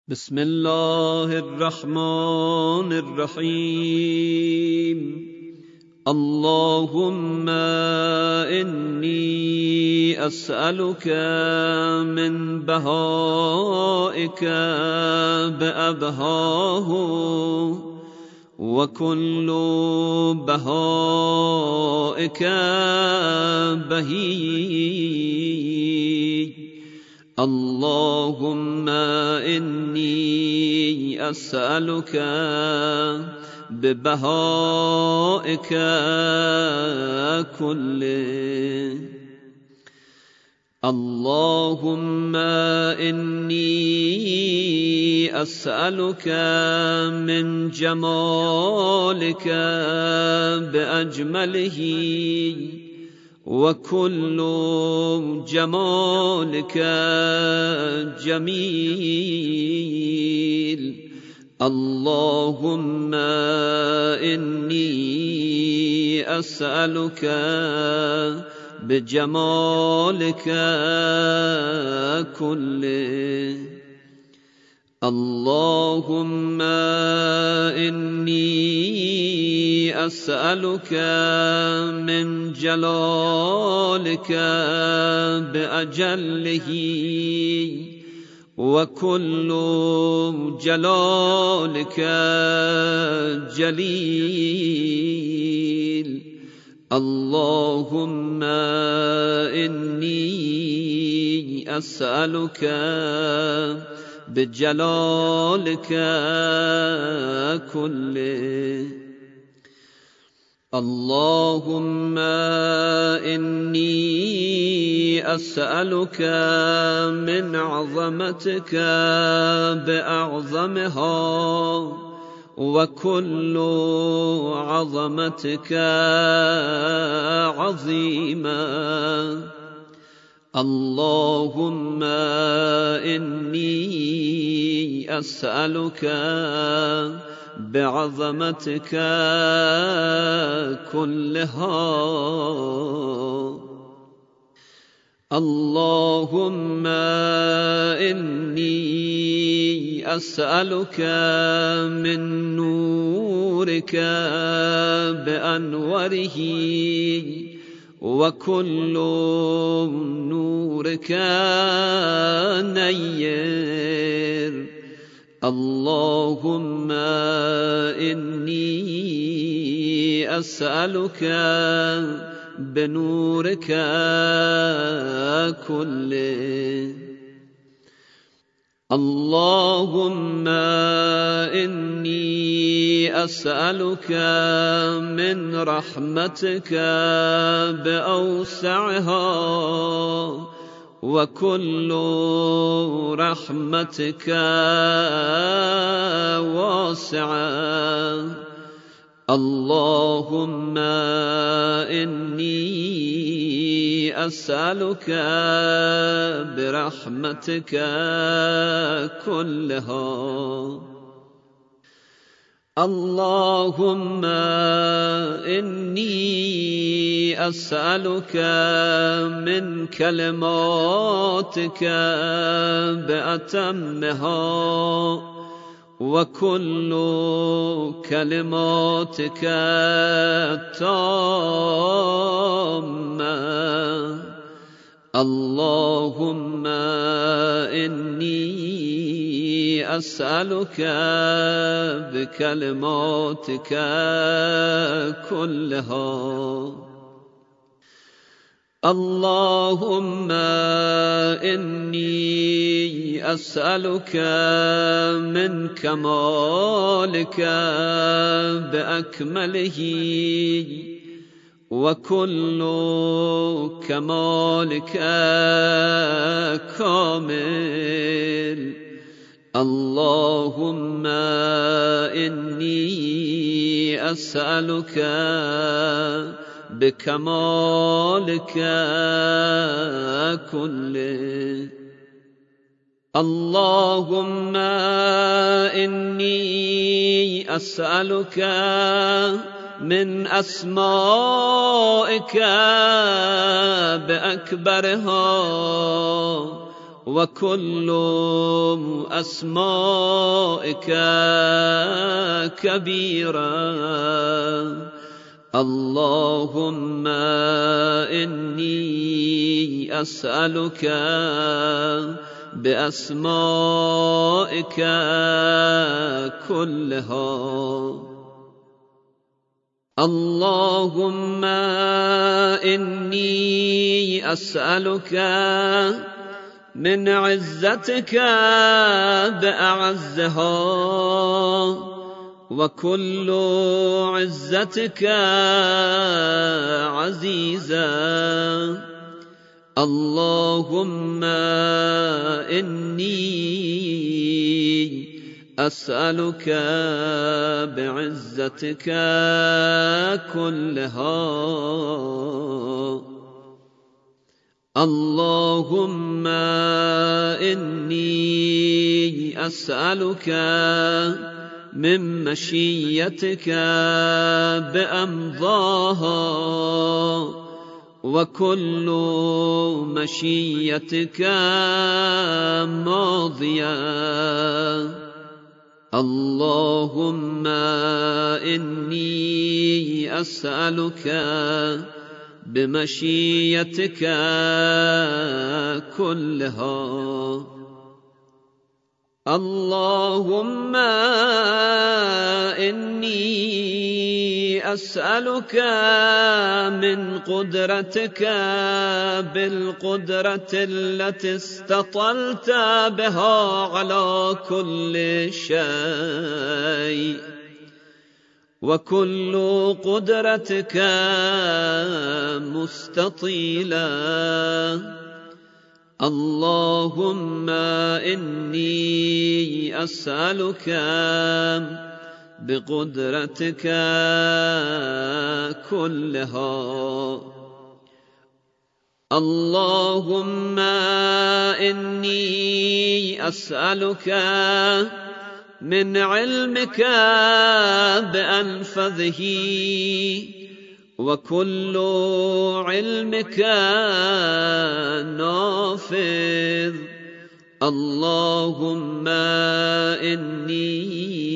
بسم الله الرحمن الرحيم. اللهم إني أسألك من بهائك بأبهاه وكل بهائك بهي. اللهم إني أسألك ببهائك كله. اللهم إني أسألك من جمالك بأجمله وكل جمالك جميل. اللهم إني أسألك بجمالك كله. اللهم إني أسألك من جلالك بأجله وكل جلالك جليل. اللهم إني أسألك بجلالك كله. اللهم إني أسألك من عظمتك بأعظمها وكل عظمتك عظيمة. اللهم إني أسألك بعظمتك كلها. اللهم إني أسألك من نورك بأنوره وكل نورك نير. اللهم إني أسألك بنورك كله. اللهم إني أسألك من رحمتك بأوسعها وكل رحمتك واسعة. اللهم إني أسألك برحمتك كلها. اللهم إني أسألك من كلماتك بأتمها وكل كلماتك تامة. اللهم إني أسألك بكلماتك كلها. اللهم إني أسألك من كمالك بأكمله وكل كمالك كامل. اللهم إني أسألك بكمالك كله. اللهم إني أسألك من أسمائك بأكبرها وكل أسمائك كبيرة. اللهم إني أسألك بأسمائك كلها. اللهم إني أسألك من عزتك بأعزها وكل عزتك عزيزا. اللهم إني أسألك بعزتك كلها. اللهم إني أسألك من مشيتك بأمضاها وكل مشيتك ماضية. اللهم إني أسألك بمشيتك كلها. اللهم إني أسألك من قدرتك بالقدرة التي استطلت بها على كل شيء وكل قدرتك مستطيلة. اللهم إني أسألك بقدرتك كلها. اللهم إني أسألك من علمك بأنفذه وكل علمك نافذ. اللهم إني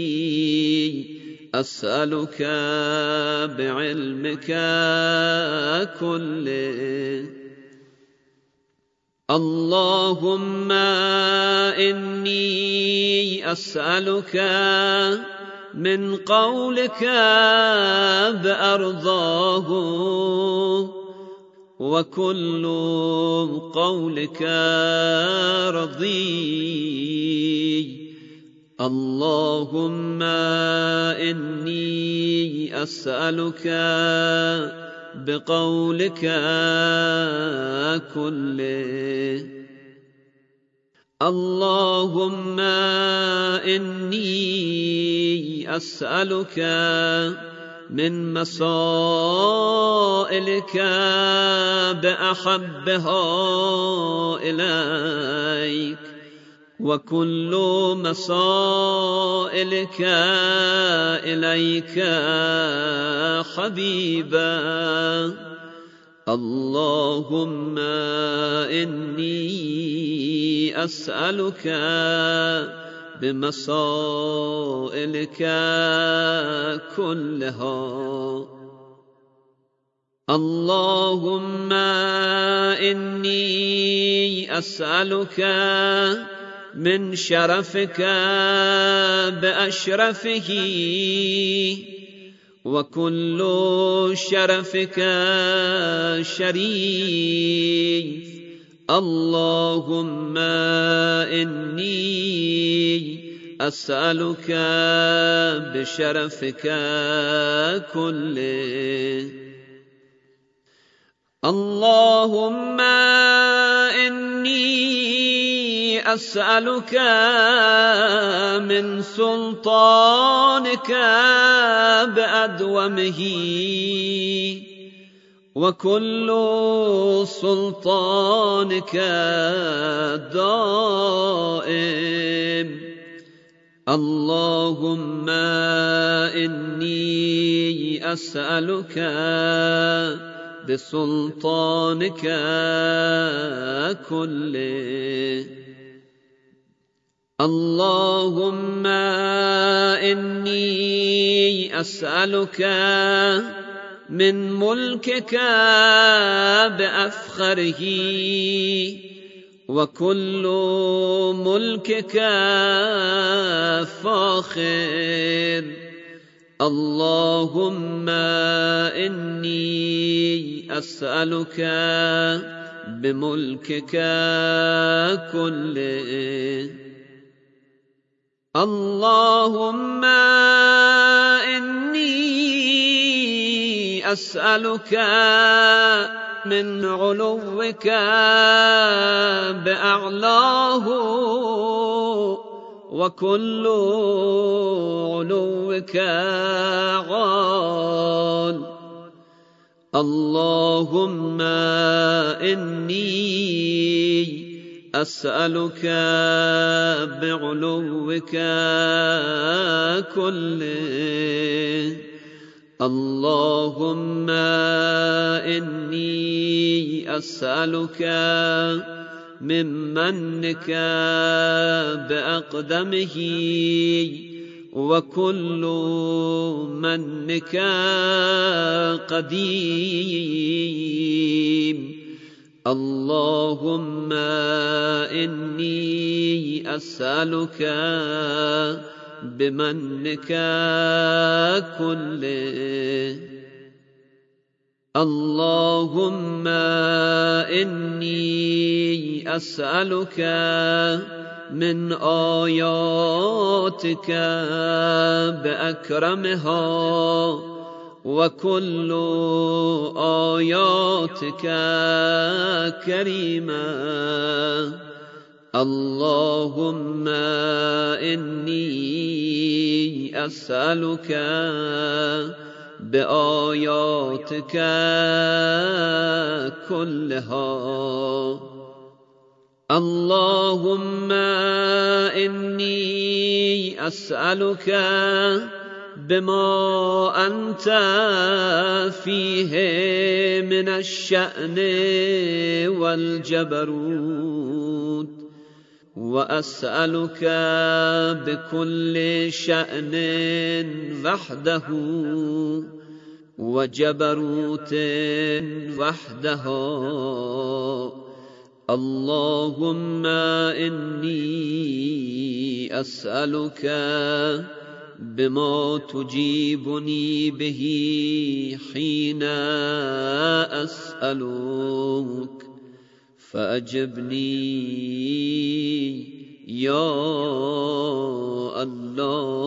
أسألك بعلمك كله. اللهم إني أسألك من قولك بأرضاه وكل قولك رضي. اللهم إني أسألك بقولك كله. اللهم إني أسألك من مسائلك بأحبها إليك وكل مسائلك إليك حبيبا. اللهم إني أسألك بمسائلك كلها. اللهم إني أسألك من شرفك بأشرفه وكل شرفك شريف. اللهم إني أسألك بشرفك كله. اللهم إني أسألك من سلطانك بأدومه وكل سلطانك دائم. اللهم إني أسألك بسلطانك كله. اللهم إني أسألك من ملكك بأفخره وكل ملكك فاخر. اللهم إني أسألك بملكك كله. اللهم إني أسألك من علوك بأعلاه وكل علوك عال. اللهم إني أسألك بعلوك كله. اللهم إني أسألك من منك بأقدمه وكل منك قديم. اللهم إني أسألك بمنك كله. اللهم إني أسألك من آياتك بأكرمها وكل آياتك كريمة. اللهم إني أسألك بآياتك كلها. اللهم إني أسألك بما أنت فيه من الشأن والجبروت، وأسألك بكل شأن وحده وجبروت وحده. اللهم إني أسألك بما تجيبني به حين أسألك فأجبني يا الله.